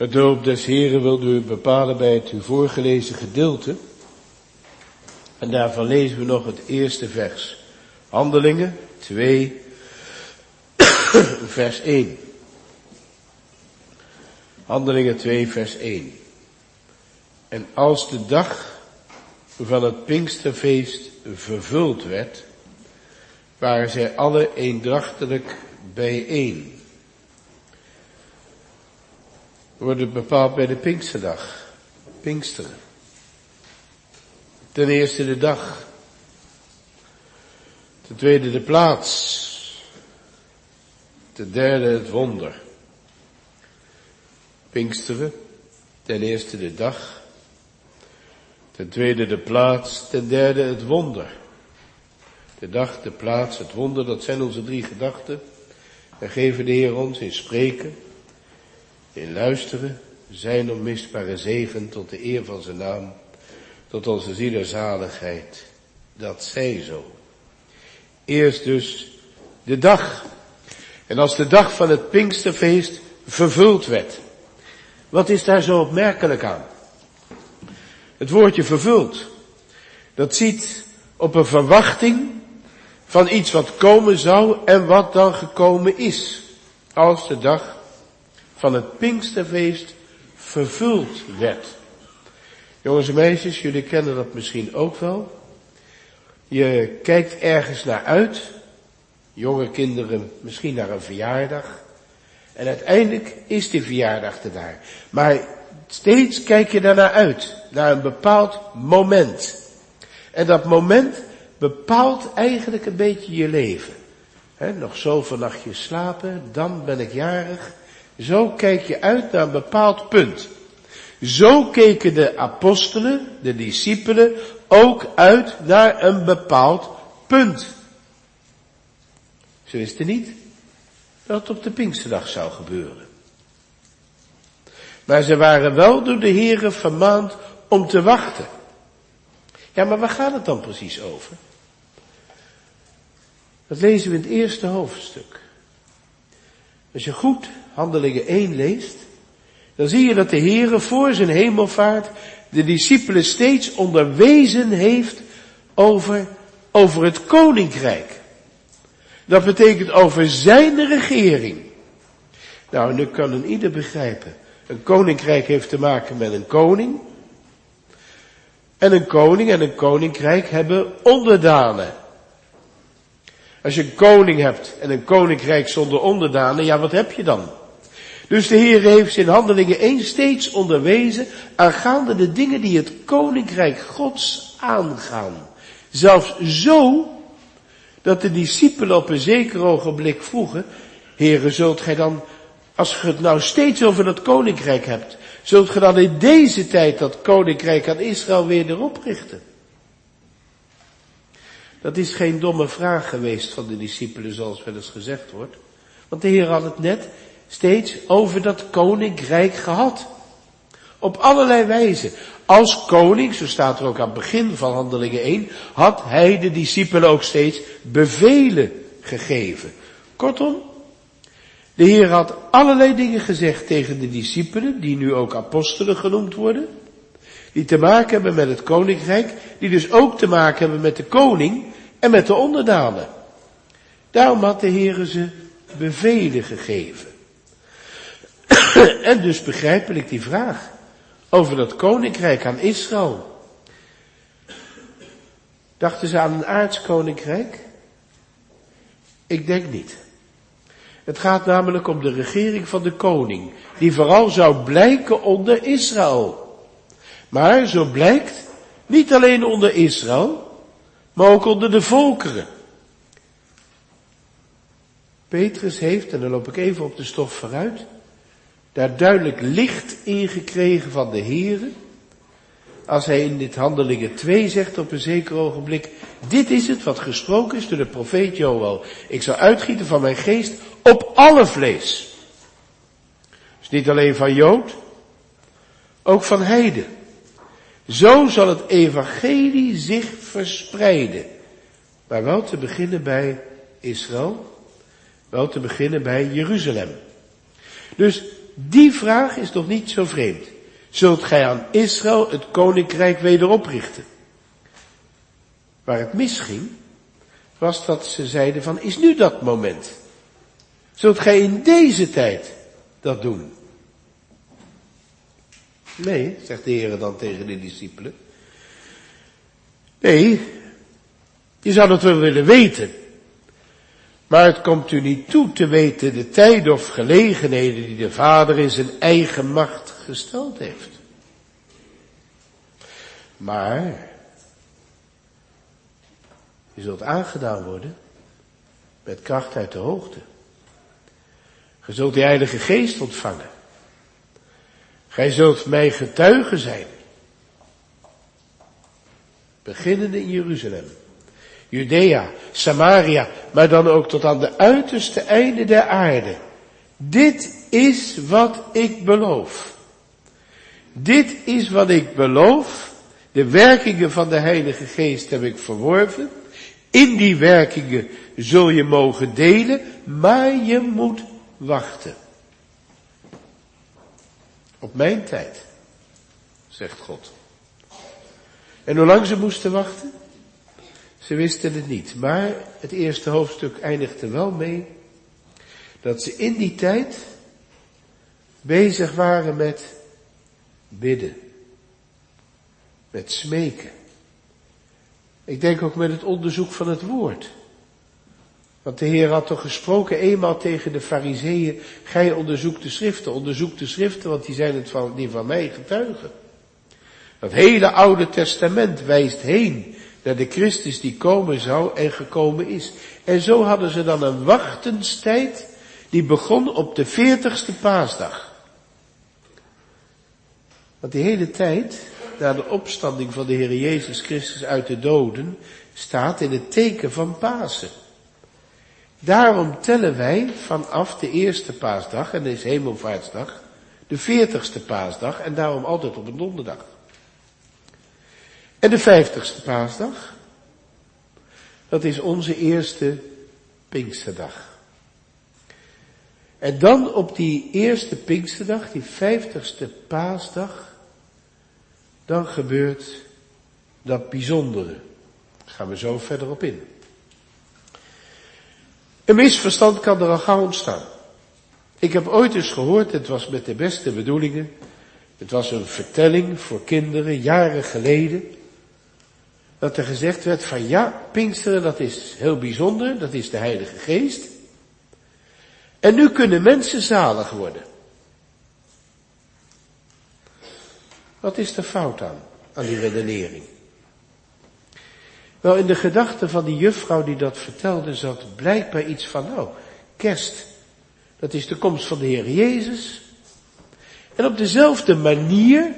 Het doop des Heren wilde u bepalen bij het u voorgelezen gedeelte. En daarvan lezen we nog het eerste vers. Handelingen 2, vers 1. Handelingen 2, vers 1. En als de dag van het Pinksterfeest vervuld werd, waren zij alle eendrachtelijk bijeen. Wordt bepaald bij de Pinksterdag. Pinksteren. Ten eerste de dag. Ten tweede de plaats. Ten derde het wonder. Pinksteren. Ten eerste de dag. Ten tweede de plaats. Ten derde het wonder. De dag, de plaats, het wonder, dat zijn onze 3 gedachten. En geven de Heer ons in spreken, in luisteren, zijn onmisbare zegen tot de eer van zijn naam, tot onze zielerzaligheid. Dat zij zo. Eerst dus de dag. En als de dag van het Pinksterfeest vervuld werd. Wat is daar zo opmerkelijk aan? Het woordje vervuld. Dat ziet op een verwachting van iets wat komen zou en wat dan gekomen is. Als de dag van het Pinksterfeest vervuld werd. Jongens en meisjes, jullie kennen dat misschien ook wel. Je kijkt ergens naar uit. Jonge kinderen misschien naar een verjaardag. En uiteindelijk is die verjaardag er daar. Maar steeds kijk je daarnaar uit. Naar een bepaald moment. En dat moment bepaalt eigenlijk een beetje je leven. Nog zoveel nachtjes slapen, dan ben ik jarig. Zo kijk je uit naar een bepaald punt. Zo keken de apostelen, de discipelen, ook uit naar een bepaald punt. Ze wisten niet dat het op de Pinksterdag zou gebeuren. Maar ze waren wel door de Here vermaand om te wachten. Ja, maar waar gaat het dan precies over? Dat lezen we in het eerste hoofdstuk. Als je goed Handelingen 1 leest, dan zie je dat de Heere voor zijn hemelvaart de discipelen steeds onderwezen heeft over het koninkrijk. Dat betekent over zijn regering. Nou, nu kan een ieder begrijpen. Een koninkrijk heeft te maken met een koning. En een koning en een koninkrijk hebben onderdanen. Als je een koning hebt en een koninkrijk zonder onderdanen, ja, wat heb je dan? Dus de Heer heeft in Handelingen 1 steeds onderwezen aangaande de dingen die het koninkrijk Gods aangaan. Zelfs zo dat de discipelen op een zeker ogenblik vroegen, Heere, zult gij dan, als je het nou steeds over dat koninkrijk hebt, zult gij dan in deze tijd dat koninkrijk aan Israël weer erop richten? Dat is geen domme vraag geweest van de discipelen, zoals wel eens gezegd wordt. Want de Heer had het net steeds over dat koninkrijk gehad. Op allerlei wijzen. Als koning, zo staat er ook aan het begin van Handelingen 1, had hij de discipelen ook steeds bevelen gegeven. Kortom, de Heer had allerlei dingen gezegd tegen de discipelen, die nu ook apostelen genoemd worden, die te maken hebben met het koninkrijk, die dus ook te maken hebben met de koning en met de onderdanen. Daarom had de Heer ze bevelen gegeven. En dus begrijpelijk die vraag over dat koninkrijk aan Israël. Dachten ze aan een aards koninkrijk? Ik denk niet. Het gaat namelijk om de regering van de koning, die vooral zou blijken onder Israël. Maar zo blijkt, niet alleen onder Israël, maar ook onder de volkeren. Petrus heeft, en dan loop ik even op de stof vooruit, daar duidelijk licht in gekregen van de Heere, als hij in dit Handelingen 2 zegt op een zeker ogenblik, dit is het wat gesproken is door de profeet Joël. Ik zal uitgieten van mijn geest op alle vlees. Dus niet alleen van Jood, ook van heiden. Zo zal het evangelie zich verspreiden. Maar wel te beginnen bij Israël, wel te beginnen bij Jeruzalem. Dus Die vraag is nog niet zo vreemd. Zult gij aan Israël het koninkrijk wederoprichten? Waar het misging, was dat ze zeiden van, is nu dat moment? Zult gij in deze tijd dat doen? Nee, zegt de Heer dan tegen de discipelen. Nee, je zou het wel willen weten. Maar het komt u niet toe te weten de tijden of gelegenheden die de Vader in zijn eigen macht gesteld heeft. Maar je zult aangedaan worden met kracht uit de hoogte. Je zult de Heilige Geest ontvangen. Gij zult mij getuige zijn. Beginnende in Jeruzalem, Judea, Samaria, maar dan ook tot aan de uiterste einde der aarde. Dit is wat ik beloof. Dit is wat ik beloof. De werkingen van de Heilige Geest heb ik verworven. In die werkingen zul je mogen delen, maar je moet wachten. Op mijn tijd, zegt God. En hoe lang ze moesten wachten? Ze wisten het niet, maar het eerste hoofdstuk eindigt er wel mee dat ze in die tijd bezig waren met bidden, met smeken. Ik denk ook met het onderzoek van het woord. Want de Heer had toch gesproken eenmaal tegen de Farizeeën, gij onderzoekt de schriften, want die zijn die van mij getuigen. Dat hele Oude Testament wijst heen naar de Christus die komen zou en gekomen is. En zo hadden ze dan een wachtenstijd die begon op de 40ste paasdag. Want die hele tijd, na de opstanding van de Heer Jezus Christus uit de doden, staat in het teken van Pasen. Daarom tellen wij vanaf de eerste paasdag, en dat is Hemelvaartsdag, de 40ste paasdag en daarom altijd op een donderdag. En de 50ste paasdag, dat is onze eerste Pinksterdag. En dan op die eerste Pinksterdag, die 50ste paasdag, dan gebeurt dat bijzondere. Daar gaan we zo verder op in. Een misverstand kan er al gauw ontstaan. Ik heb ooit eens gehoord, het was met de beste bedoelingen, het was een vertelling voor kinderen, jaren geleden, dat er gezegd werd van ja, Pinksteren, dat is heel bijzonder, dat is de Heilige Geest. En nu kunnen mensen zalig worden. Wat is er fout aan die redenering? Wel, in de gedachten van die juffrouw die dat vertelde zat blijkbaar iets van, kerst, dat is de komst van de Heer Jezus. En op dezelfde manier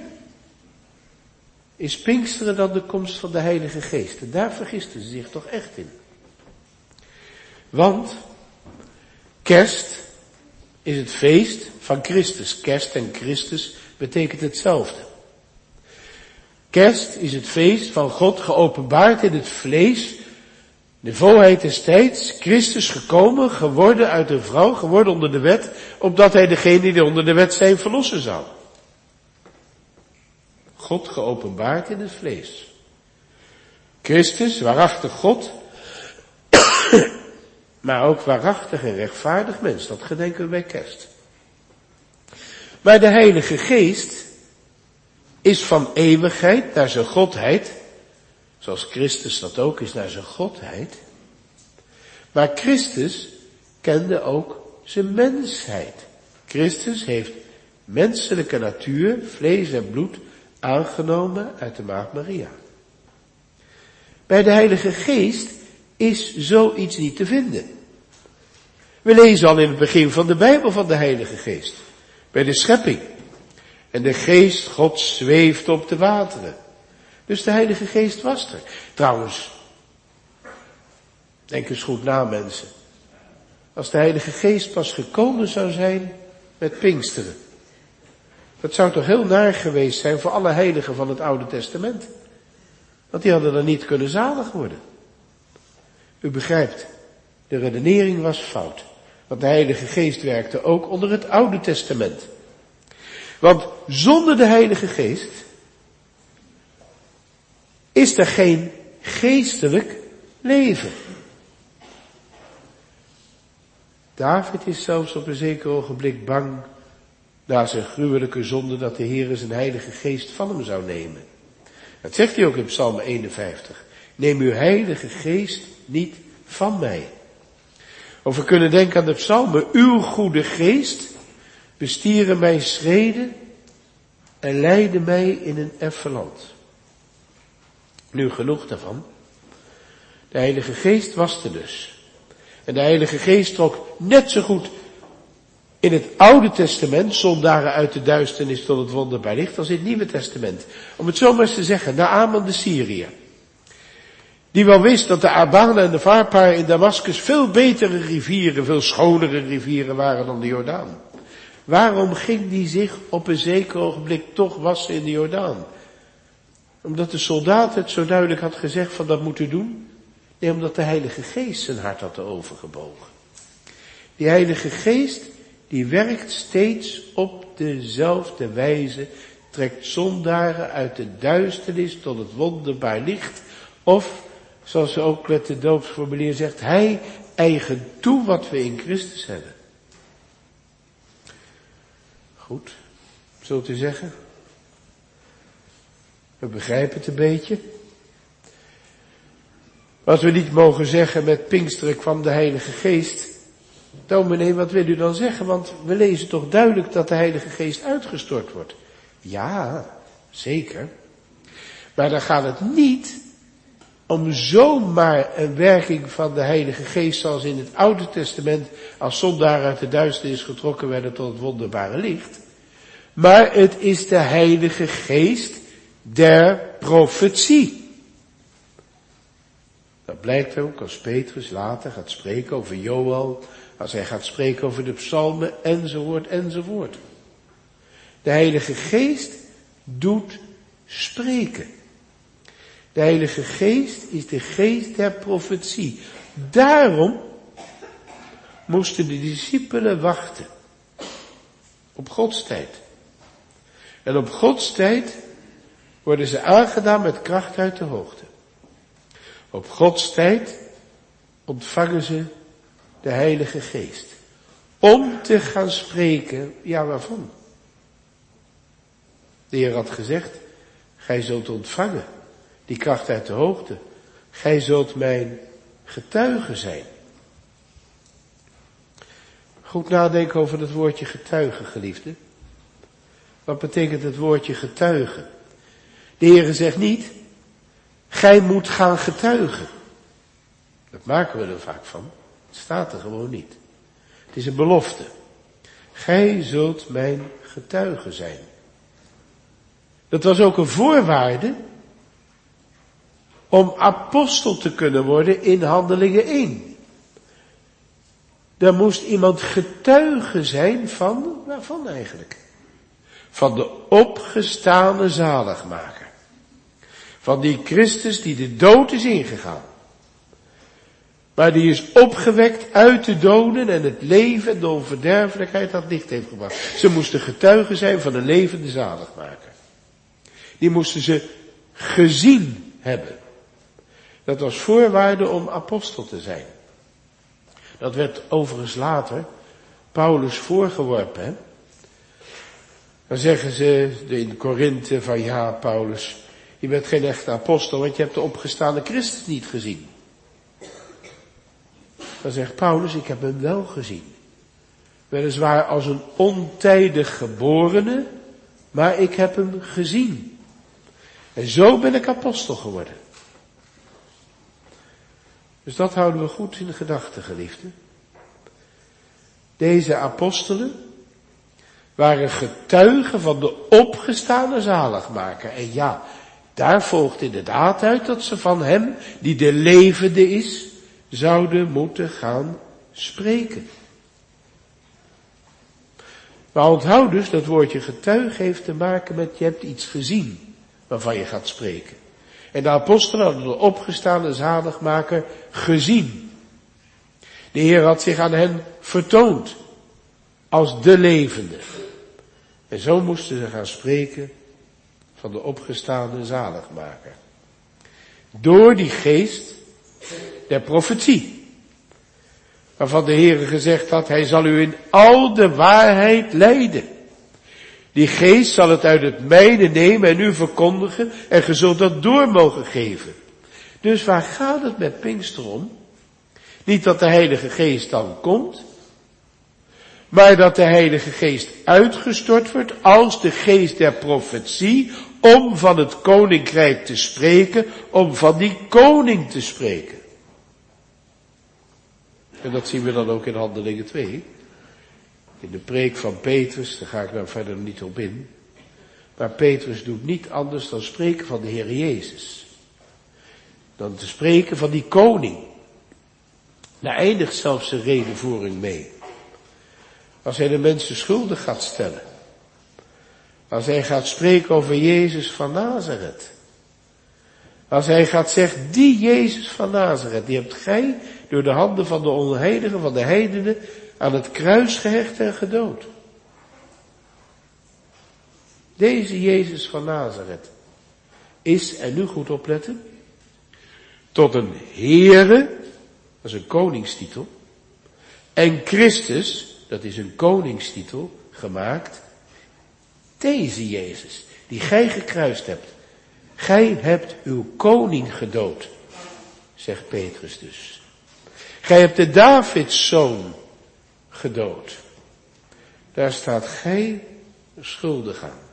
is Pinksteren dan de komst van de Heilige Geest. En daar vergisten ze zich toch echt in. Want kerst is het feest van Christus. Kerst en Christus betekent hetzelfde. Kerst is het feest van God geopenbaard in het vlees, de volheid des tijds, Christus gekomen, geworden uit een vrouw, geworden onder de wet, opdat hij degene die onder de wet zijn verlossen zou. God geopenbaard in het vlees. Christus, waarachtig God, maar ook waarachtig en rechtvaardig mens. Dat gedenken we bij kerst. Maar de Heilige Geest is van eeuwigheid naar zijn godheid, zoals Christus dat ook is naar zijn godheid. Maar Christus kende ook zijn mensheid. Christus heeft menselijke natuur, vlees en bloed, aangenomen uit de maagd Maria. Bij de Heilige Geest is zoiets niet te vinden. We lezen al in het begin van de Bijbel van de Heilige Geest. Bij de schepping. En de Geest Gods zweeft op de wateren. Dus de Heilige Geest was er. Trouwens, denk eens goed na mensen. Als de Heilige Geest pas gekomen zou zijn met Pinksteren. Dat zou toch heel naar geweest zijn voor alle heiligen van het Oude Testament. Want die hadden dan niet kunnen zalig worden. U begrijpt, de redenering was fout. Want de Heilige Geest werkte ook onder het Oude Testament. Want zonder de Heilige Geest is er geen geestelijk leven. David is zelfs op een zeker ogenblik bang na zijn gruwelijke zonde dat de Heer zijn Heilige Geest van hem zou nemen. Dat zegt hij ook in Psalm 51. Neem uw Heilige Geest niet van mij. Of we kunnen denken aan de psalmen. Uw goede geest bestieren mijn schreden en leidde mij in een effen land. Nu genoeg daarvan. De Heilige Geest was er dus. En de Heilige Geest trok net zo goed in het Oude Testament zondaren uit de duisternis tot het wonderbaar licht als in het Nieuwe Testament. Om het zo maar eens te zeggen, Naaman de Syriër. Die wel wist dat de Abana en de Farpar in Damascus veel betere rivieren, veel schonere rivieren waren dan de Jordaan. Waarom ging die zich op een zeker ogenblik toch wassen in de Jordaan? Omdat de soldaat het zo duidelijk had gezegd van dat moet u doen? Nee, omdat de Heilige Geest zijn hart had overgebogen. Die Heilige Geest, die werkt steeds op dezelfde wijze, trekt zondaren uit de duisternis tot het wonderbaar licht. Of, zoals ze ook met de doopsformulier zegt, hij eigent toe wat we in Christus hebben. Goed, zult u zeggen? We begrijpen het een beetje. Wat we niet mogen zeggen met Pinksteren kwam de Heilige Geest. Dominee, wat wil u dan zeggen? Want we lezen toch duidelijk dat de Heilige Geest uitgestort wordt. Ja, zeker. Maar dan gaat het niet om zomaar een werking van de Heilige Geest zoals in het Oude Testament als zondaren uit de duisternis getrokken werden tot het wonderbare licht. Maar het is de Heilige Geest der profetie. Dat blijkt ook als Petrus later gaat spreken over Joël, als hij gaat spreken over de psalmen, enzovoort, enzovoort. De Heilige Geest doet spreken. De Heilige Geest is de geest der profetie. Daarom moesten de discipelen wachten op Gods tijd. En op Gods tijd worden ze aangedaan met kracht uit de hoogte. Op Gods tijd ontvangen ze de Heilige Geest. Om te gaan spreken, ja waarvan? De Heer had gezegd, gij zult ontvangen die kracht uit de hoogte. Gij zult mijn getuige zijn. Goed nadenken over het woordje getuige, geliefde. Wat betekent het woordje getuige? De Heer zegt niet, gij moet gaan getuigen. Dat maken we er vaak van. Het staat er gewoon niet. Het is een belofte. Gij zult mijn getuige zijn. Dat was ook een voorwaarde om apostel te kunnen worden in Handelingen 1. Daar moest iemand getuige zijn van, waarvan eigenlijk? Van de opgestane zaligmaker. Van die Christus die de dood is ingegaan. Maar die is opgewekt uit de doden en het leven en de onverderfelijkheid aan het licht heeft gebracht. Ze moesten getuigen zijn van een levende zaligmaker. Die moesten ze gezien hebben. Dat was voorwaarde om apostel te zijn. Dat werd overigens later Paulus voorgeworpen. Hè? Dan zeggen ze in Korinthe van ja, Paulus, je bent geen echte apostel, want je hebt de opgestaande Christus niet gezien. Dan zegt Paulus, ik heb hem wel gezien. Weliswaar als een ontijdig geborene, maar ik heb hem gezien. En zo ben ik apostel geworden. Dus dat houden we goed in de gedachten, geliefden. Deze apostelen waren getuigen van de opgestane zaligmaker. En ja, daar volgt inderdaad uit dat ze van hem, die de levende is, zouden moeten gaan spreken. Maar onthoud dus, dat woordje getuige heeft te maken met je hebt iets gezien waarvan je gaat spreken. En de apostelen hadden de opgestane zaligmaker gezien. De Heer had zich aan hen vertoond als de levende. En zo moesten ze gaan spreken van de opgestane zaligmaker. Door die geest der profetie. Waarvan de Heere gezegd had, hij zal u in al de waarheid leiden. Die geest zal het uit het mijne nemen en u verkondigen en ge zult dat door mogen geven. Dus waar gaat het met Pinkster om? Niet dat de Heilige Geest dan komt, maar dat de Heilige Geest uitgestort wordt als de geest der profetie, om van het koninkrijk te spreken, om van die koning te spreken. En dat zien we dan ook in Handelingen 2. In de preek van Petrus, daar ga ik nou verder niet op in. Maar Petrus doet niet anders dan spreken van de Heer Jezus. Dan te spreken van die koning. Daar eindigt zelfs zijn redevoering mee. Als hij de mensen schuldig gaat stellen. Als hij gaat spreken over Jezus van Nazareth. Als hij gaat zeggen, die Jezus van Nazareth, die hebt gij door de handen van de onheiligen, van de heidenen, aan het kruis gehecht en gedood. Deze Jezus van Nazareth is, en nu goed opletten, tot een Heere, dat is een koningstitel, en Christus, dat is een koningstitel, gemaakt. Deze Jezus, die gij gekruist hebt. Gij hebt uw koning gedood, zegt Petrus dus. Gij hebt de Davidszoon gedood. Daar staat gij schuldig aan.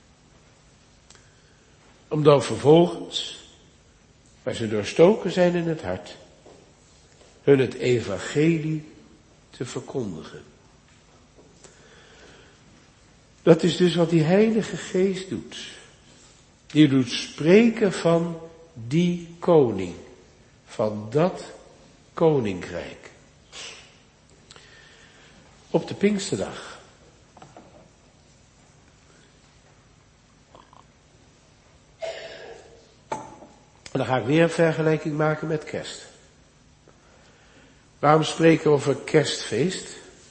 Om dan vervolgens, waar ze doorstoken zijn in het hart, hun het evangelie te verkondigen. Dat is dus wat die Heilige Geest doet. Die doet spreken van die koning. Van dat koninkrijk. Op de Pinksterdag. En dan ga ik weer een vergelijking maken met kerst. Waarom spreken we over kerstfeest?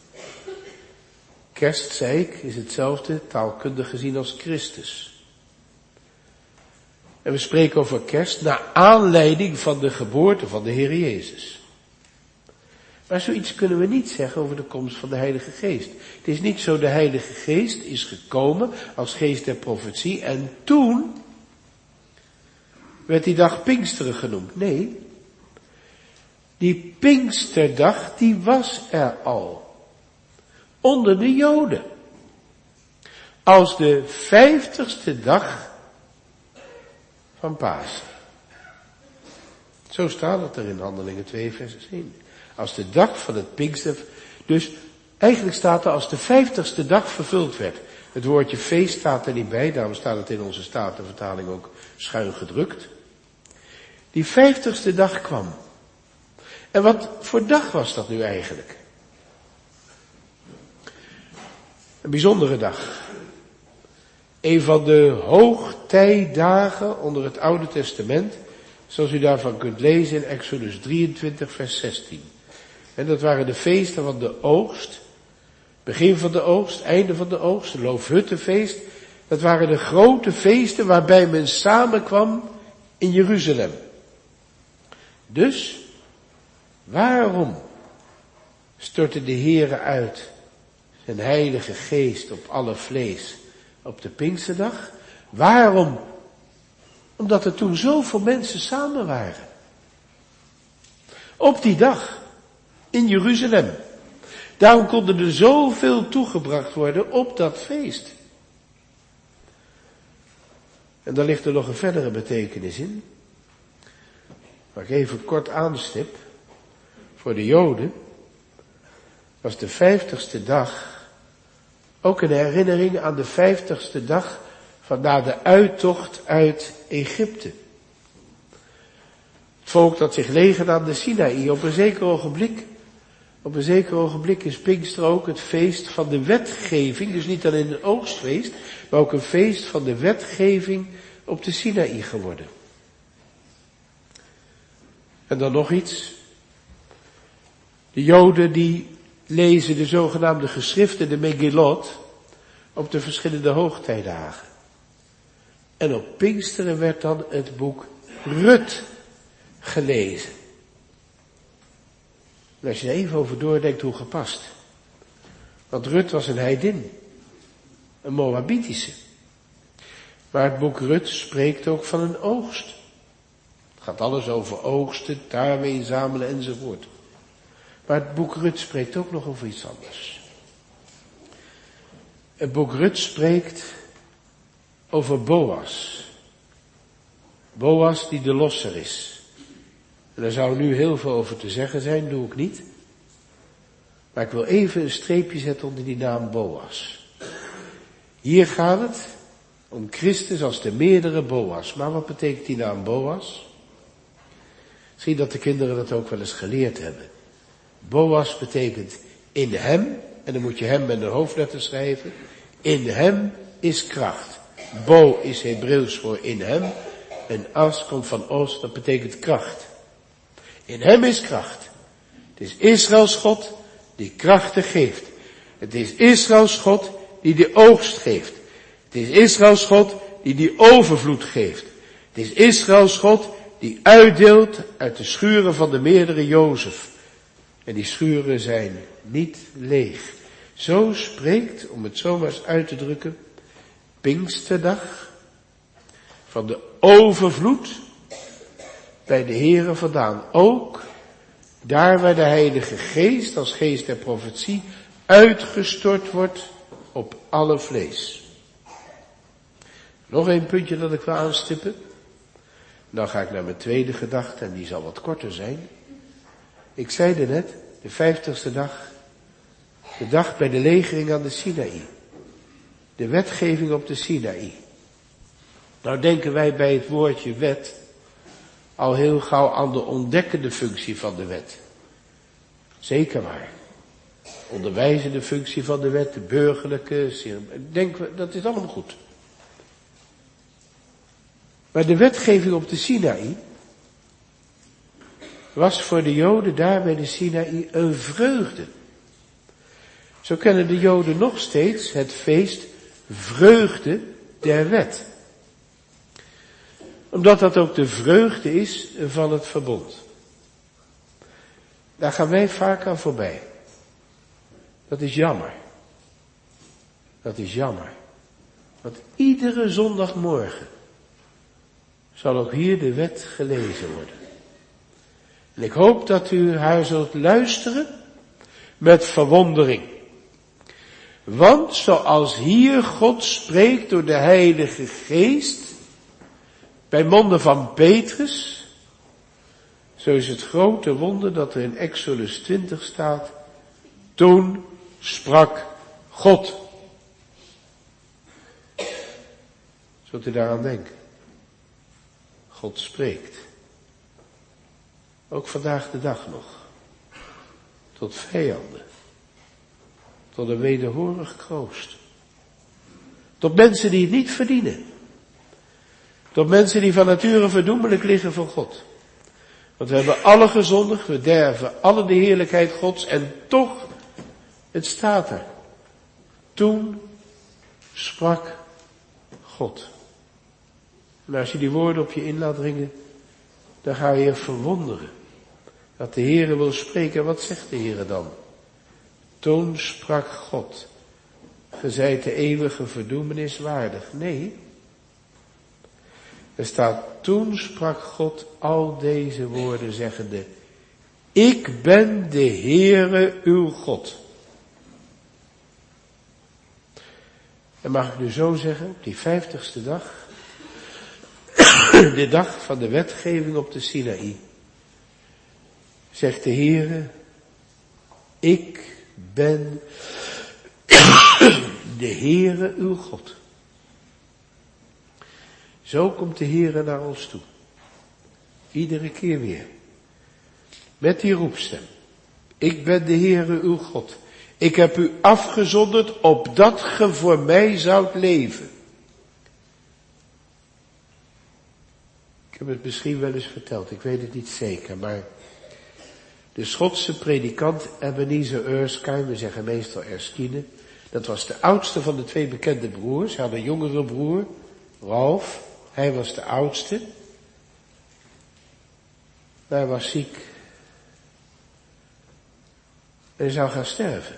Kerst, zei ik, is hetzelfde taalkundig gezien als Christus. En we spreken over kerst naar aanleiding van de geboorte van de Heer Jezus. Maar zoiets kunnen we niet zeggen over de komst van de Heilige Geest. Het is niet zo, de Heilige Geest is gekomen als geest der profetie en toen werd die dag Pinksteren genoemd. Nee, die Pinksterdag die was er al. Onder de Joden. Als de 50ste dag van Pasen. Zo staat het er in Handelingen 2 vers 1. Als de dag van het Pinkster, dus eigenlijk staat er als de 50ste dag vervuld werd. Het woordje feest staat er niet bij, daarom staat het in onze Statenvertaling ook schuin gedrukt. Die 50ste dag kwam. En wat voor dag was dat nu eigenlijk? Een bijzondere dag. Een van de hoogtijdagen onder het Oude Testament, zoals u daarvan kunt lezen in Exodus 23 vers 16. En dat waren de feesten van de oogst, begin van de oogst, einde van de oogst, de Loofhuttenfeest. Dat waren de grote feesten waarbij men samenkwam in Jeruzalem. Dus, waarom stortte de Heere uit zijn Heilige Geest op alle vlees op de Pinksterdag? Waarom? Omdat er toen zoveel mensen samen waren. Op die dag. In Jeruzalem. Daarom konden er zoveel toegebracht worden op dat feest. En daar ligt er nog een verdere betekenis in. Waar ik even kort aanstip. Voor de Joden was de 50ste dag ook een herinnering aan de 50ste dag van na de uittocht uit Egypte. Het volk dat zich legerde aan de Sinaï op een zeker ogenblik is Pinkster ook het feest van de wetgeving, dus niet alleen een oogstfeest, maar ook een feest van de wetgeving op de Sinaï geworden. En dan nog iets. De Joden die lezen de zogenaamde geschriften, de Megillot, op de verschillende hoogtijdagen. En op Pinksteren werd dan het boek Rut gelezen. En als je er even over doordenkt, hoe gepast. Want Rut was een heidin, een Moabitische. Maar het boek Rut spreekt ook van een oogst. Het gaat alles over oogsten, tarwe inzamelen enzovoort. Maar het boek Rut spreekt ook nog over iets anders. Het boek Rut spreekt over Boas. Boas die de losser is. En daar zou nu heel veel over te zeggen zijn, doe ik niet. Maar ik wil even een streepje zetten onder die naam Boas. Hier gaat het om Christus als de meerdere Boas. Maar wat betekent die naam Boas? Misschien dat de kinderen dat ook wel eens geleerd hebben. Boas betekent in hem, en dan moet je hem met een hoofdletter schrijven. In hem is kracht. Bo is Hebreeuws voor in hem. En as komt van os, dat betekent kracht. In hem is kracht. Het is Israëls God die krachten geeft. Het is Israëls God die de oogst geeft. Het is Israëls God die overvloed geeft. Het is Israëls God die uitdeelt uit de schuren van de meerdere Jozef. En die schuren zijn niet leeg. Zo spreekt, om het zo maar eens uit te drukken, Pinksterdag van de overvloed bij de Here vandaan. Ook daar waar de Heilige Geest als geest der profetie uitgestort wordt op alle vlees. Nog een puntje dat ik wil aanstippen. Dan ga ik naar mijn tweede gedachte en die zal wat korter zijn. Ik zei er net, de 50ste dag, de dag bij de legering aan de Sinaï. De wetgeving op de Sinaï. Nou denken wij bij het woordje wet al heel gauw aan de ontdekkende functie van de wet. Zeker waar. Onderwijzende functie van de wet, de burgerlijke, dat is allemaal goed. Maar de wetgeving op de Sinaï was voor de Joden daar bij de Sinaï een vreugde. Zo kennen de Joden nog steeds het feest vreugde der wet. Omdat dat ook de vreugde is van het verbond. Daar gaan wij vaak aan voorbij. Dat is jammer. Dat is jammer. Want iedere zondagmorgen zal ook hier de wet gelezen worden. En ik hoop dat u haar zult luisteren met verwondering. Want zoals hier God spreekt door de Heilige Geest, bij monden van Petrus, zo is het grote wonder dat er in Exodus 20 staat, toen sprak God. Zult u daaraan denken? God spreekt. Ook vandaag de dag nog. Tot vijanden. Tot een wederhorig kroost. Tot mensen die het niet verdienen. Tot mensen die van nature verdoemelijk liggen voor God. Want we hebben alle gezondigd, we derven alle de heerlijkheid Gods en toch, het staat er. Toen sprak God. En als je die woorden op je in laat dringen, dan ga je je verwonderen. Dat de Heere wil spreken. Wat zegt de Heere dan? Toen sprak God. Ge zijt de eeuwige verdoemenis waardig. Nee. Er staat, toen sprak God al deze woorden zeggende, ik ben de Heere uw God. En mag ik nu zo zeggen, op die 50ste dag, de dag van de wetgeving op de Sinaï, zegt de Heere, ik ben de Heere uw God. Zo komt de Heere naar ons toe. Iedere keer weer. Met die roepstem. Ik ben de Heere uw God. Ik heb u afgezonderd opdat ge voor mij zoudt leven. Ik heb het misschien wel eens verteld, ik weet het niet zeker, maar de Schotse predikant Ebenezer Erskine, we zeggen meestal Erskine, Dat was de oudste van de 2 bekende broers. Hij had een jongere broer, Ralf. Hij was de oudste. Maar hij was ziek. En hij zou gaan sterven.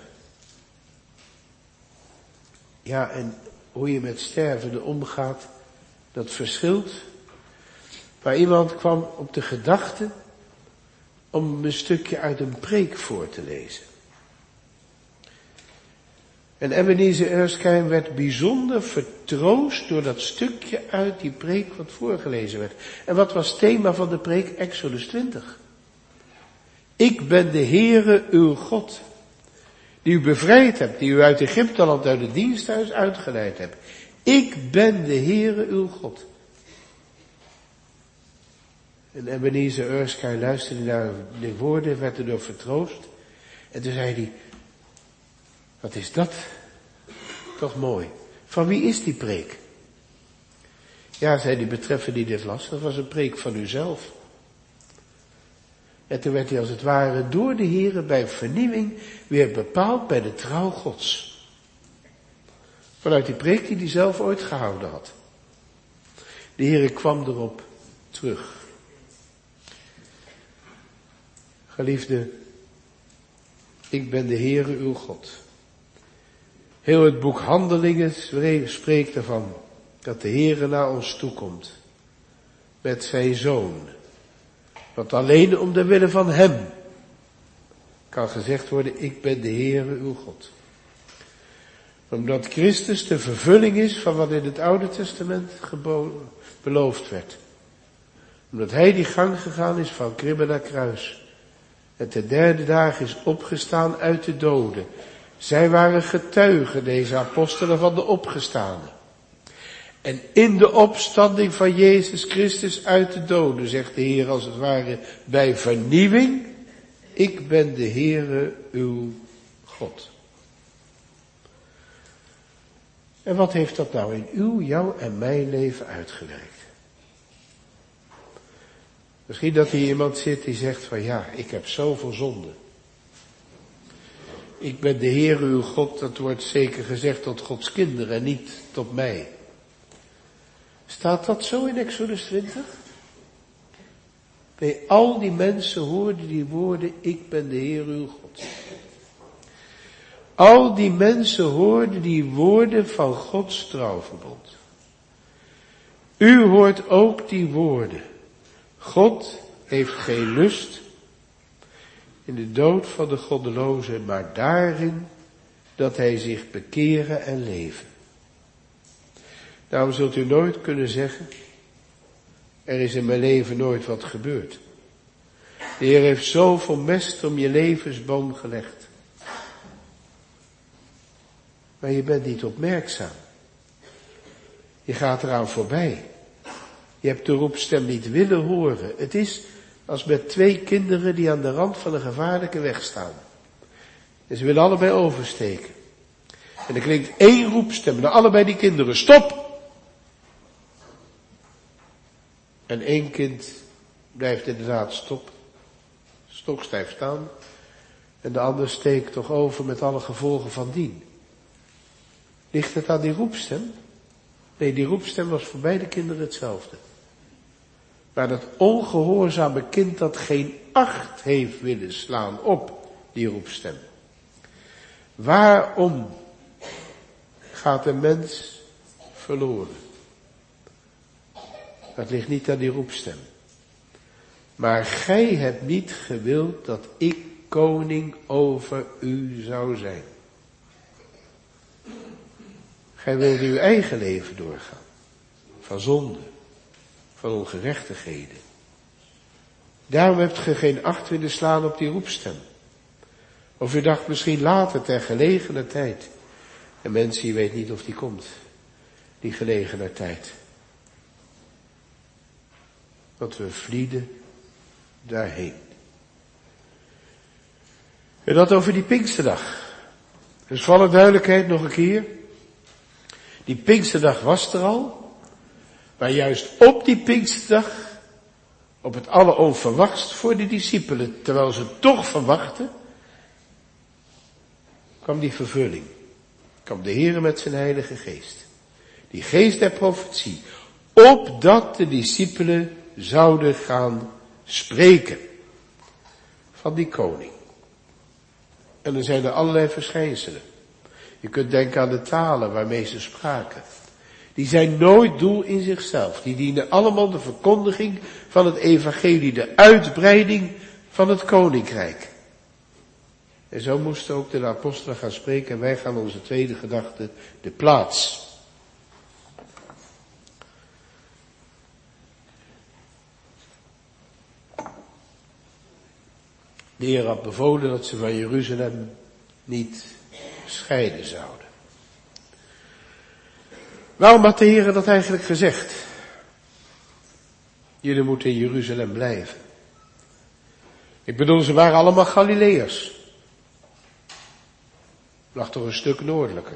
Ja, en hoe je met stervenden omgaat, dat verschilt. Maar iemand kwam op de gedachte om een stukje uit een preek voor te lezen. En Ebenezer Erskine werd bijzonder vertroost door dat stukje uit die preek wat voorgelezen werd. En wat was het thema van de preek? Exodus 20. Ik ben de Heere uw God, die u bevrijd hebt, die u uit Egypteland, uit het diensthuis uitgeleid hebt. Ik ben de Heere uw God. En Ebenezer Erskine luisterde naar de woorden, werd erdoor vertroost. En toen zei hij, wat is dat? Toch mooi. Van wie is die preek? Ja, zei die betreffende die dit las, dat was een preek van uzelf. En toen werd hij als het ware door de Heere bij vernieuwing weer bepaald bij de trouw Gods. Vanuit die preek die hij zelf ooit gehouden had. De Heere kwam erop terug. Geliefde, ik ben de Heere uw God. Heel het boek Handelingen spreekt ervan dat de Heere naar ons toekomt met zijn Zoon. Want alleen om de wille van hem kan gezegd worden, ik ben de Heere uw God. Omdat Christus de vervulling is van wat in het Oude Testament beloofd werd. Omdat hij die gang gegaan is van kribbe naar kruis. En de 3e dag is opgestaan uit de doden. Zij waren getuigen, deze apostelen, van de opgestane. En in de opstanding van Jezus Christus uit de doden, zegt de Heer als het ware bij vernieuwing, ik ben de Heere uw God. En wat heeft dat nou in uw, jouw en mijn leven uitgewerkt? Misschien dat hier iemand zit die zegt van ja, ik heb zoveel zonde. Ik ben de Heere uw God, dat wordt zeker gezegd tot Gods kinderen en niet tot mij. Staat dat zo in Exodus 20? Bij al die mensen hoorden die woorden, ik ben de Heer uw God. Al die mensen hoorden die woorden van Gods trouwverbond. U hoort ook die woorden. God heeft geen lust in de dood van de goddeloze, maar daarin dat hij zich bekeren en leven. Daarom zult u nooit kunnen zeggen, er is in mijn leven nooit wat gebeurd. De Heer heeft zoveel mest om je levensboom gelegd. Maar je bent niet opmerkzaam. Je gaat eraan voorbij. Je hebt de roepstem niet willen horen. Het is als met 2 kinderen die aan de rand van een gevaarlijke weg staan. En ze willen allebei oversteken. En er klinkt 1 roepstem naar allebei die kinderen. Stop! En 1 kind blijft inderdaad stokstijf staan. En de ander steekt toch over met alle gevolgen van dien. Ligt het aan die roepstem? Nee, die roepstem was voor beide kinderen hetzelfde. Maar dat ongehoorzame kind dat geen acht heeft willen slaan op die roepstem. Waarom gaat een mens verloren? Dat ligt niet aan die roepstem. Maar gij hebt niet gewild dat ik koning over u zou zijn. Gij wilde uw eigen leven doorgaan. Van zonde. Van ongerechtigheden. Daarom hebt ge geen acht willen slaan op die roepstem. Of u dacht misschien later ter gelegener tijd. En mensen, je weet niet of die komt. Die gelegener tijd. Want we vlieden daarheen. En dat over die Pinksterdag. Dus voor alle duidelijkheid nog een keer. Die Pinksterdag was er al. Maar juist op die Pinksterdag, op het alleronverwachtst voor de discipelen, terwijl ze toch verwachten, kwam die vervulling. kwam de Heere met zijn heilige geest. Die geest der profetie. Opdat de discipelen zouden gaan spreken. Van die koning. En er zijn er allerlei verschijnselen. Je kunt denken aan de talen waarmee ze spraken. Die zijn nooit doel in zichzelf. Die dienen allemaal de verkondiging van het evangelie. De uitbreiding van het koninkrijk. En zo moesten ook de apostelen gaan spreken. En wij gaan onze tweede gedachte, de plaats. De Heer had bevolen dat ze van Jeruzalem niet scheiden zouden. Waarom had de Heer dat eigenlijk gezegd? Jullie moeten in Jeruzalem blijven. Ik bedoel, ze waren allemaal Galileërs. Lag toch een stuk noordelijker.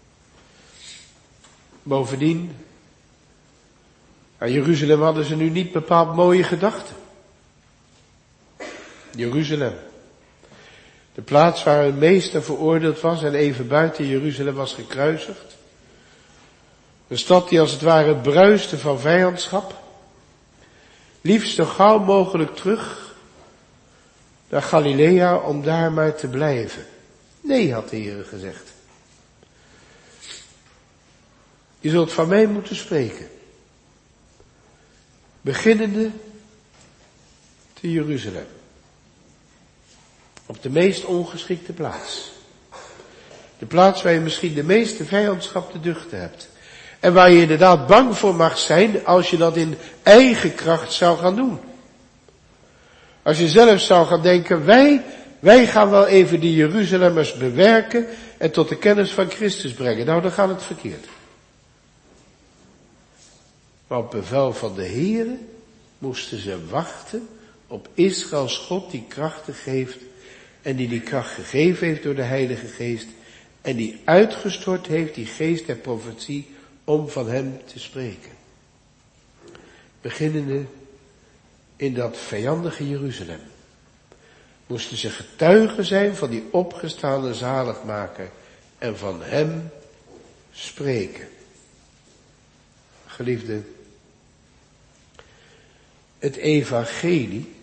Bovendien, aan Jeruzalem hadden ze nu niet bepaald mooie gedachten. Jeruzalem. De plaats waar een meester veroordeeld was en even buiten Jeruzalem was gekruisigd. Een stad die als het ware bruiste van vijandschap. Liefst zo gauw mogelijk terug naar Galilea om daar maar te blijven. Nee, had de Heer gezegd. Je zult van mij moeten spreken. Beginnende te Jeruzalem. Op de meest ongeschikte plaats. De plaats waar je misschien de meeste vijandschap te duchten hebt. En waar je inderdaad bang voor mag zijn als je dat in eigen kracht zou gaan doen. Als je zelf zou gaan denken, wij gaan wel even die Jeruzalemmers bewerken en tot de kennis van Christus brengen. Nou, dan gaat het verkeerd. Maar op bevel van de Heere moesten ze wachten op Israëls God die krachten geeft en die kracht gegeven heeft door de Heilige Geest en die uitgestort heeft, die geest der profetie, om van hem te spreken. Beginnende in dat vijandige Jeruzalem moesten ze getuigen zijn van die opgestane zaligmaker en van hem spreken. Geliefde, het evangelie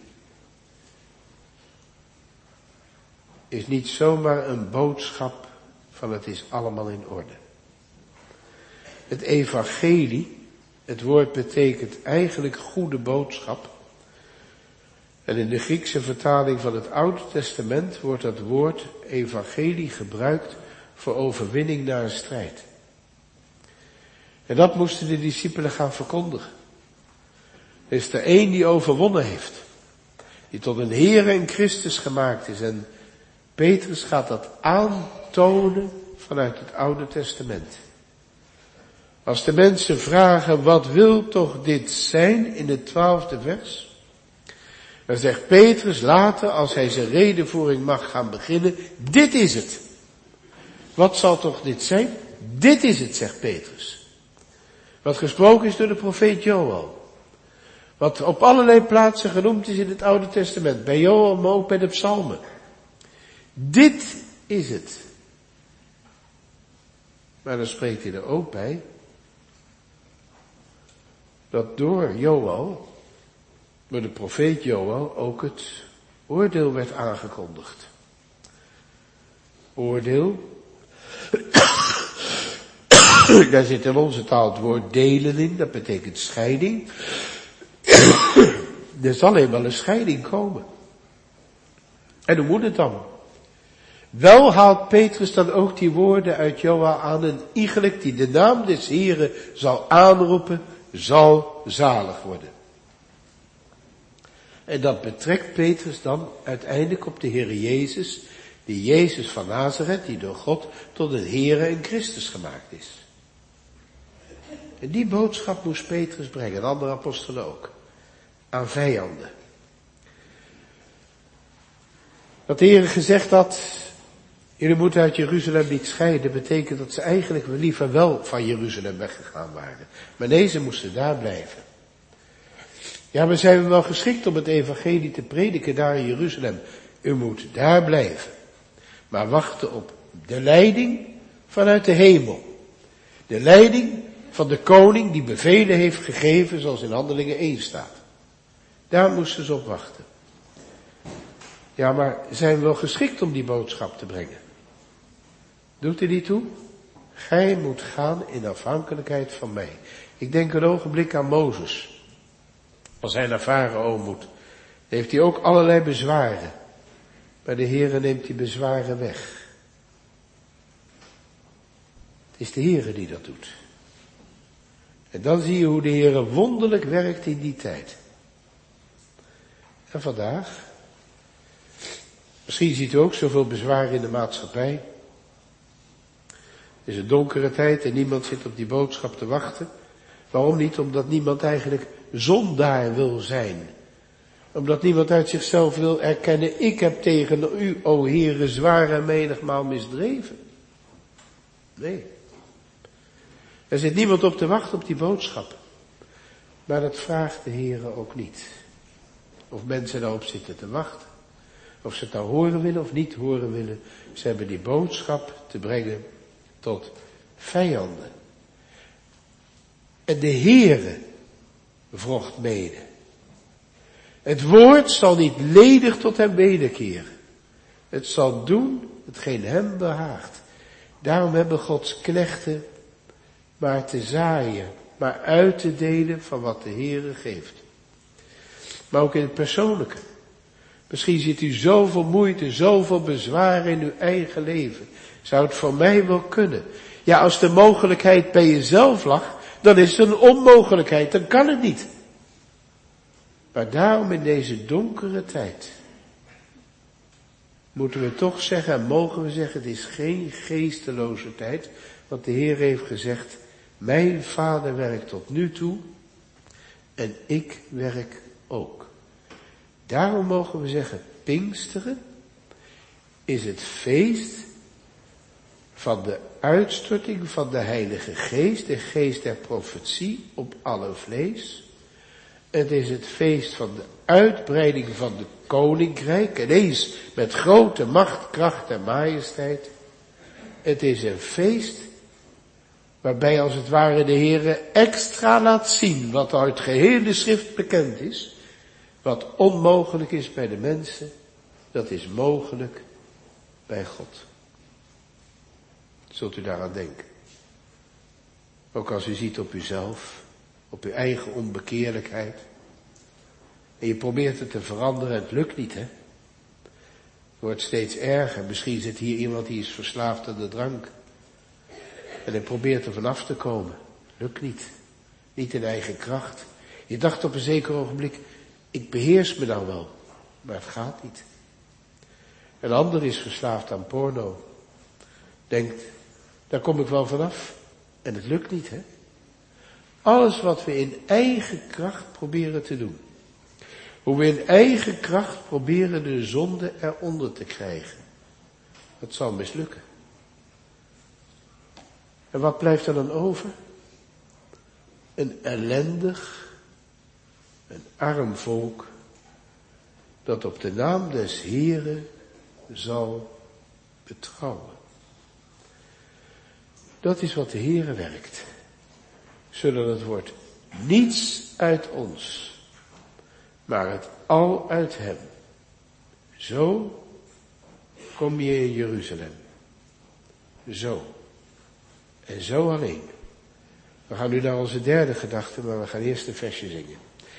is niet zomaar een boodschap van het is allemaal in orde. Het evangelie, het woord betekent eigenlijk goede boodschap. En in de Griekse vertaling van het Oude Testament wordt dat woord evangelie gebruikt voor overwinning naar een strijd. En dat moesten de discipelen gaan verkondigen. Er is er één die overwonnen heeft. Die tot een Heere en Christus gemaakt is. En Petrus gaat dat aantonen vanuit het Oude Testament. Als de mensen vragen, wat wil toch dit zijn in het 12e vers? Dan zegt Petrus later, als hij zijn redenvoering mag gaan beginnen, dit is het. Wat zal toch dit zijn? Dit is het, zegt Petrus. Wat gesproken is door de profeet Joël. Wat op allerlei plaatsen genoemd is in het Oude Testament. Bij Joël, maar ook bij de psalmen. Dit is het. Maar dan spreekt hij er ook bij dat door Joël, door de profeet Joël, ook het oordeel werd aangekondigd. Oordeel. Daar zit in onze taal het woord delen in, dat betekent scheiding. Er zal eenmaal een scheiding komen. En hoe moet het dan? Wel haalt Petrus dan ook die woorden uit Joël aan, en iegelijk die de naam des Heren zal aanroepen, zal zalig worden. En dat betrekt Petrus dan uiteindelijk op de Heere Jezus, die Jezus van Nazareth, die door God tot een Heere en Christus gemaakt is. En die boodschap moest Petrus brengen, en andere apostelen ook, aan vijanden. Dat de Heere gezegd had, jullie moeten uit Jeruzalem niet scheiden, betekent dat ze eigenlijk liever wel van Jeruzalem weggegaan waren. Maar nee, ze moesten daar blijven. Ja, maar zijn we wel geschikt om het evangelie te prediken daar in Jeruzalem? U moet daar blijven. Maar wachten op de leiding, vanuit de hemel. De leiding van de koning die bevelen heeft gegeven, zoals in Handelingen 1 staat. Daar moesten ze op wachten. Ja, maar zijn we wel geschikt om die boodschap te brengen? Doet er niet toe? Gij moet gaan in afhankelijkheid van mij. Ik denk een ogenblik aan Mozes. Als hij naar Farao moet, heeft hij ook allerlei bezwaren. Maar de Heere neemt die bezwaren weg. Het is de Heere die dat doet. En dan zie je hoe de Heere wonderlijk werkt in die tijd. En vandaag, misschien ziet u ook zoveel bezwaren in de maatschappij. Het is een donkere tijd en niemand zit op die boodschap te wachten. Waarom niet? Omdat niemand eigenlijk zondaar wil zijn. Omdat niemand uit zichzelf wil erkennen, ik heb tegen u, o Heere, zwaar en menigmaal misdreven. Nee. Er zit niemand op te wachten op die boodschap. Maar dat vraagt de Heere ook niet. Of mensen daarop zitten te wachten. Of ze het nou horen willen of niet horen willen. Ze hebben die boodschap te brengen tot vijanden. En de Heere wrocht mede. Het woord zal niet ledig tot hem wederkeren. Het zal doen hetgeen hem behaagt. Daarom hebben Gods knechten maar te zaaien, maar uit te delen van wat de Heere geeft. Maar ook in het persoonlijke. Misschien ziet u zoveel moeite, zoveel bezwaren in uw eigen leven. Zou het voor mij wel kunnen? Ja, als de mogelijkheid bij jezelf lag, dan is het een onmogelijkheid, dan kan het niet. Maar daarom in deze donkere tijd moeten we toch zeggen en mogen we zeggen, het is geen geesteloze tijd. Want de Heer heeft gezegd, mijn Vader werkt tot nu toe en ik werk ook. Daarom mogen we zeggen, Pinksteren is het feest van de uitstorting van de Heilige Geest, de geest der profetie op alle vlees. Het is het feest van de uitbreiding van de koninkrijk, ineens met grote macht, kracht en majesteit. Het is een feest waarbij als het ware de Heere extra laat zien wat uit geheel de schrift bekend is. Wat onmogelijk is bij de mensen, dat is mogelijk bij God. Zult u daaraan denken? Ook als u ziet op uzelf, op uw eigen onbekeerlijkheid. En je probeert het te veranderen, het lukt niet, hè. Het wordt steeds erger. Misschien zit hier iemand die is verslaafd aan de drank. En hij probeert er vanaf te komen. Lukt niet. Niet in eigen kracht. Je dacht op een zeker ogenblik, ik beheers me nou wel. Maar het gaat niet. Een ander is verslaafd aan porno. Denkt, daar kom ik wel vanaf. En het lukt niet, hè. Alles wat we in eigen kracht proberen te doen. Hoe we in eigen kracht proberen de zonde eronder te krijgen. Dat zal mislukken. En wat blijft er dan over? Een ellendig, een arm volk, dat op de naam des Heeren zal betrouwen. Dat is wat de Heere werkt. Zodat het wordt niets uit ons, maar het al uit hem. Zo kom je in Jeruzalem. Zo. En zo alleen. We gaan nu naar onze derde gedachte, maar we gaan eerst een versje zingen.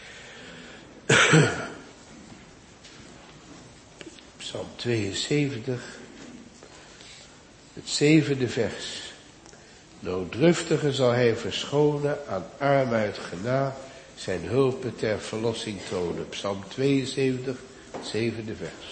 Psalm 72, het 7e vers. Nooddruftige zal hij verschonen, aan arm uit genade, zijn hulpen ter verlossing tonen. Psalm 72, het 7e vers.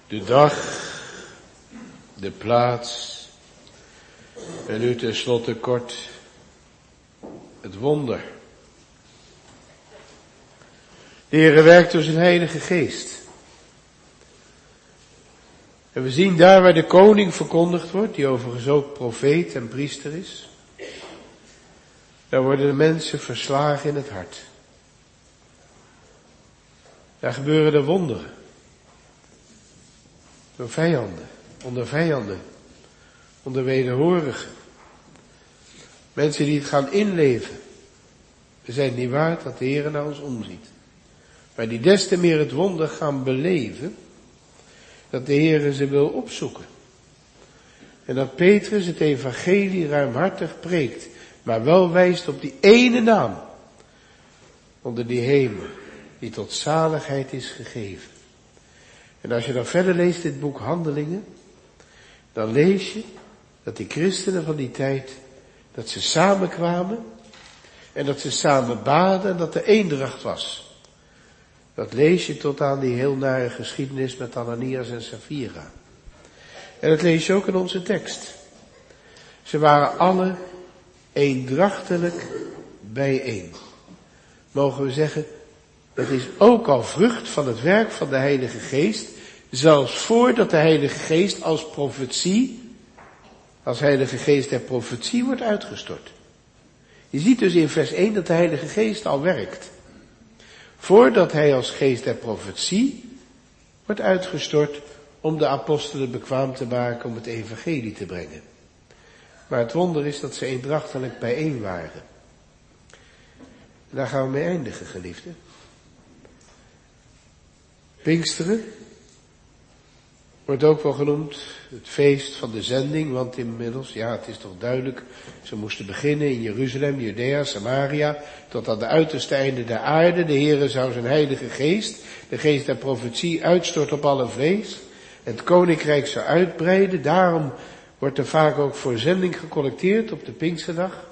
De dag, de plaats en nu tenslotte kort het wonder. De Heere werkt door zijn Heilige Geest. En we zien daar waar de koning verkondigd wordt, die overigens ook profeet en priester is, daar worden de mensen verslagen in het hart. Daar gebeuren de wonderen. Door vijanden, onder wederhorigen. Mensen die het gaan inleven. We zijn niet waard dat de Heer naar ons omziet. Maar die des te meer het wonder gaan beleven, dat de Heer ze wil opzoeken. En dat Petrus het evangelie ruimhartig preekt, maar wel wijst op die ene naam onder die hemel, die tot zaligheid is gegeven. En als je dan verder leest dit boek Handelingen, dan lees je dat die christenen van die tijd, dat ze samenkwamen en dat ze samen baden en dat er eendracht was. Dat lees je tot aan die heel nare geschiedenis met Ananias en Safira. En dat lees je ook in onze tekst. Ze waren alle eendrachtelijk bijeen. Mogen we zeggen, dat is ook al vrucht van het werk van de Heilige Geest, zelfs voordat de Heilige Geest als profetie, als Heilige Geest der profetie wordt uitgestort. Je ziet dus in vers 1 dat de Heilige Geest al werkt. Voordat hij als geest der profetie wordt uitgestort om de apostelen bekwaam te maken om het evangelie te brengen. Maar het wonder is dat ze eendrachtelijk bijeen waren. En daar gaan we mee eindigen, geliefden. Pinksteren wordt ook wel genoemd het feest van de zending, want inmiddels, ja, het is toch duidelijk, ze moesten beginnen in Jeruzalem, Judea, Samaria, tot aan de uiterste einde der aarde. De Heere zou zijn heilige geest, de geest der profetie, uitstorten op alle vlees. En het koninkrijk zou uitbreiden, daarom wordt er vaak ook voor zending gecollecteerd op de Pinksterdag.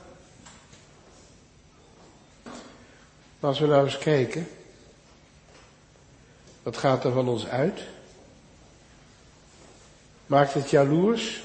Maar als we nou eens kijken, wat gaat er van ons uit? Maakt het jaloers?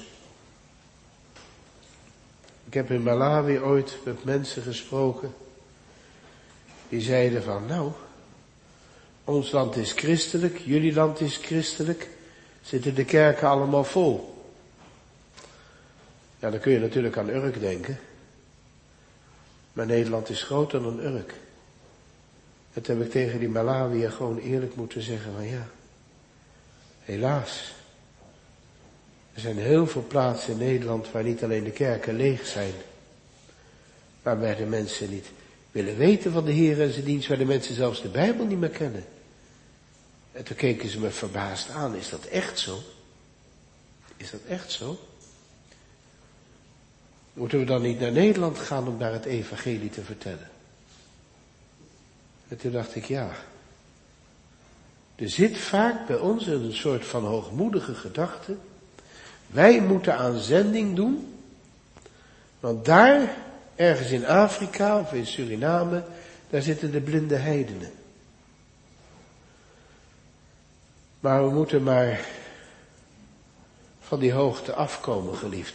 Ik heb in Malawi ooit met mensen gesproken die zeiden van, nou, ons land is christelijk, jullie land is christelijk, zitten de kerken allemaal vol. Ja, dan kun je natuurlijk aan Urk denken. Maar Nederland is groter dan Urk. En toen heb ik tegen die Malawiër gewoon eerlijk moeten zeggen van ja, helaas. Er zijn heel veel plaatsen in Nederland waar niet alleen de kerken leeg zijn, maar waar de mensen niet willen weten van de Heer en zijn dienst, waar de mensen zelfs de Bijbel niet meer kennen. En toen keken ze me verbaasd aan, is dat echt zo? Is dat echt zo? Moeten we dan niet naar Nederland gaan om daar het evangelie te vertellen? En toen dacht ik, ja. Er zit vaak bij ons een soort van hoogmoedige gedachte. Wij moeten aan zending doen. Want daar, ergens in Afrika of in Suriname, daar zitten de blinde heidenen. Maar we moeten maar van die hoogte afkomen, geliefd.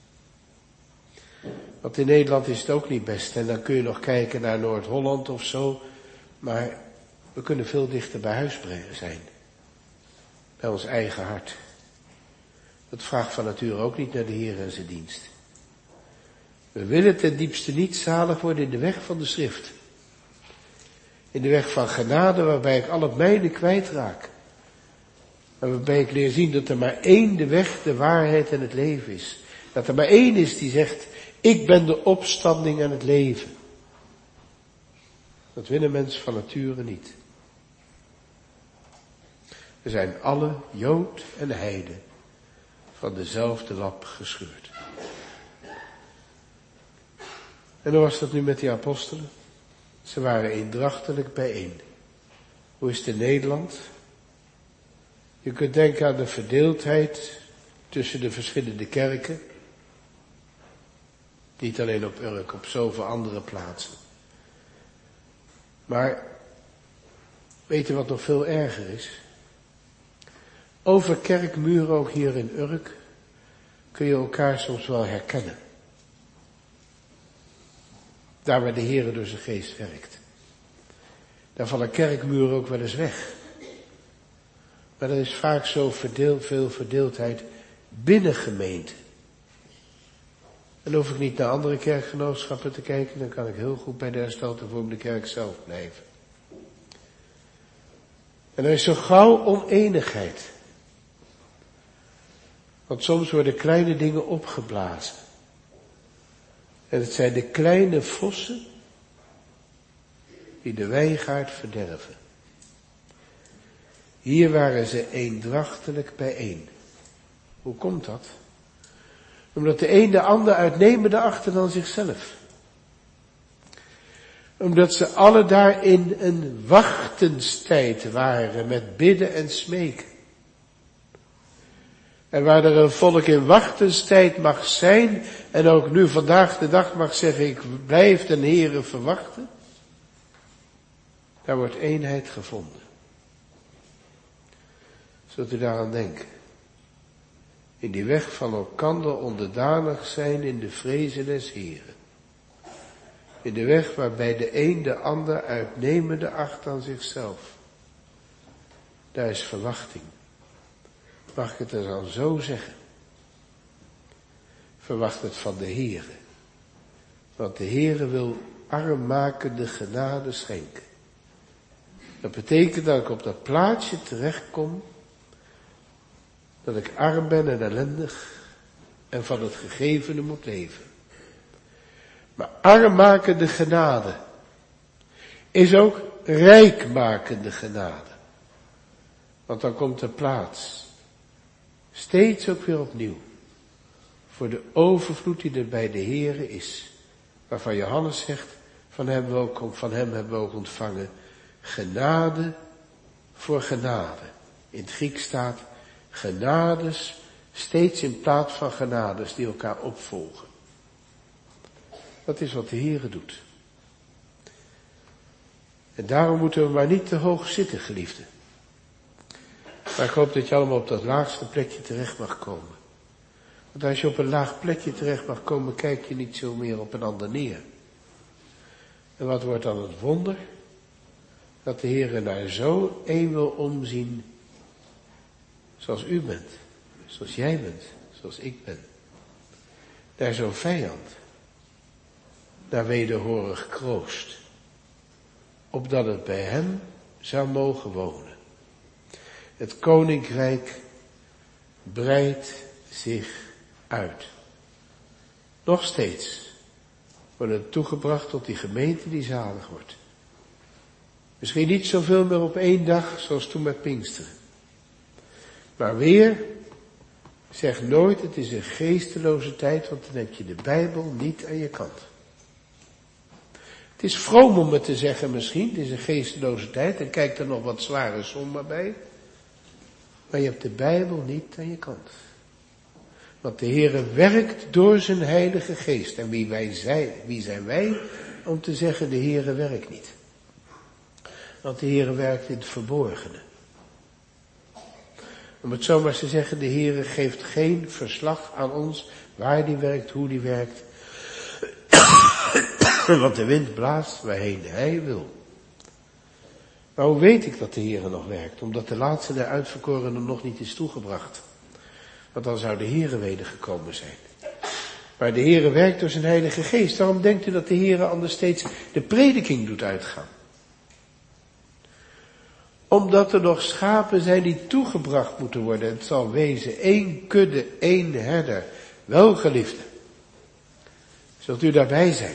Want in Nederland is het ook niet best. En dan kun je nog kijken naar Noord-Holland of zo. Maar we kunnen veel dichter bij huis zijn. Bij ons eigen hart. Dat vraagt van nature ook niet naar de Heer en zijn dienst. We willen ten diepste niet zalig worden in de weg van de schrift. In de weg van genade waarbij ik al het mijne kwijtraak. En waarbij ik leer zien dat er maar één de weg, de waarheid en het leven is. Dat er maar één is die zegt, ik ben de opstanding en het leven. Dat willen mensen van nature niet. We zijn alle Jood en Heide van dezelfde lap gescheurd. En hoe was dat nu met die apostelen? Ze waren eendrachtelijk bijeen. Hoe is het in Nederland? Je kunt denken aan de verdeeldheid tussen de verschillende kerken. Niet alleen op Urk, op zoveel andere plaatsen. Maar, weet je wat nog veel erger is? Over kerkmuren, ook hier in Urk, kun je elkaar soms wel herkennen. Daar waar de Heer door zijn geest werkt. Daar vallen kerkmuren ook wel eens weg. Maar er is vaak zo veel verdeeldheid binnen gemeenten. En hoef ik niet naar andere kerkgenootschappen te kijken, dan kan ik heel goed bij de Hersteld Hervormde Kerk zelf blijven. En er is zo gauw oneenigheid. Want soms worden kleine dingen opgeblazen. En het zijn de kleine vossen die de wijngaard verderven. Hier waren ze eendrachtelijk bijeen. Hoe komt dat? Omdat de een de ander uitnemende achter dan zichzelf. Omdat ze alle daar in een wachtenstijd waren met bidden en smeken. En waar er een volk in wachtenstijd mag zijn en ook nu vandaag de dag mag zeggen, ik blijf den Heere verwachten. Daar wordt eenheid gevonden. Zult u daaraan denken? In die weg van elkander onderdanig zijn in de vrezen des Heeren. In de weg waarbij de een de ander uitnemende acht aan zichzelf. Daar is verwachting. Mag ik het er dan zo zeggen? Verwacht het van de Heere. Want de Heere wil armmakende genade schenken. Dat betekent dat ik op dat plaatsje terechtkom. Dat ik arm ben en ellendig. En van het gegevene moet leven. Maar armmakende genade. Is ook rijkmakende genade. Want dan komt de plaats. Steeds ook weer opnieuw. Voor de overvloed die er bij de Heere is. Waarvan Johannes zegt, van hem hebben we ook ontvangen. Genade voor genade. In het Grieks staat genades, steeds in plaats van genades die elkaar opvolgen. Dat is wat de Heere doet. En daarom moeten we maar niet te hoog zitten, geliefden. Maar ik hoop dat je allemaal op dat laagste plekje terecht mag komen. Want als je op een laag plekje terecht mag komen, kijk je niet zo meer op een ander neer. En wat wordt dan het wonder? Dat de Heere naar zo één wil omzien, zoals u bent, zoals jij bent, zoals ik ben. Naar zo'n vijand, naar wederhorig kroost, opdat het bij hem zou mogen wonen. Het koninkrijk breidt zich uit. Nog steeds wordt het toegebracht tot die gemeente die zalig wordt. Misschien niet zoveel meer op één dag zoals toen met Pinksteren. Maar weer, zeg nooit het is een geesteloze tijd, want dan heb je de Bijbel niet aan je kant. Het is vroom om het te zeggen misschien, het is een geesteloze tijd en kijk er nog wat zware sommen bij. Maar je hebt de Bijbel niet aan je kant. Want de Heere werkt door zijn Heilige Geest. En wie zijn wij om te zeggen de Heere werkt niet? Want de Heere werkt in het verborgene. Om het zo maar te zeggen, de Heere geeft geen verslag aan ons waar die werkt, hoe die werkt. Want de wind blaast waarheen hij wil. Maar hoe weet ik dat de Heere nog werkt? Omdat de laatste der uitverkorenen nog niet is toegebracht. Want dan zou de Heere wedergekomen zijn. Maar de Heere werkt door zijn Heilige Geest. Daarom denkt u dat de Heere anders steeds de prediking doet uitgaan. Omdat er nog schapen zijn die toegebracht moeten worden. Het zal wezen 1 kudde, 1 herder. Welgeliefde. Zult u daarbij zijn?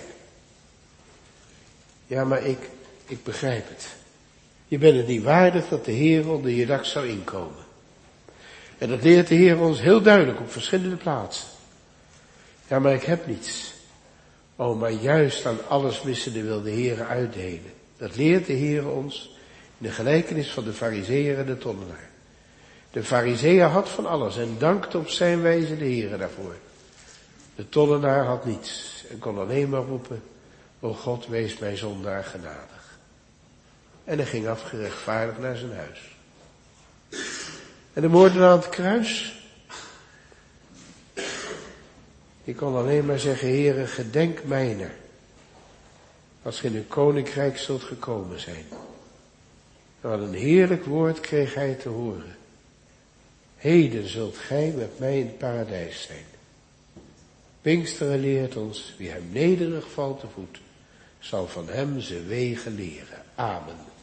Ja, maar ik begrijp het. Je bent het niet waardig dat de Heer onder je dak zou inkomen. En dat leert de Heer ons heel duidelijk op verschillende plaatsen. Ja, maar ik heb niets. Oh, maar juist aan alles missende wil de Heer uitdelen. Dat leert de Heer ons in de gelijkenis van de Farizeeër en de tollenaar. De Farizeeër had van alles en dankte op zijn wijze de Heer daarvoor. De tollenaar had niets en kon alleen maar roepen, o God, wees mij zondaar genadig. En hij ging afgerechtvaardigd naar zijn huis. En de moordenaar aan het kruis, die kon alleen maar zeggen, Heere, gedenk mijner, als ge in uw koninkrijk zult gekomen zijn. En wat een heerlijk woord kreeg hij te horen. Heden zult gij met mij in het paradijs zijn. Pinksteren leert ons, wie hem nederig valt te voet, zal van hem zijn wegen leren. Amen.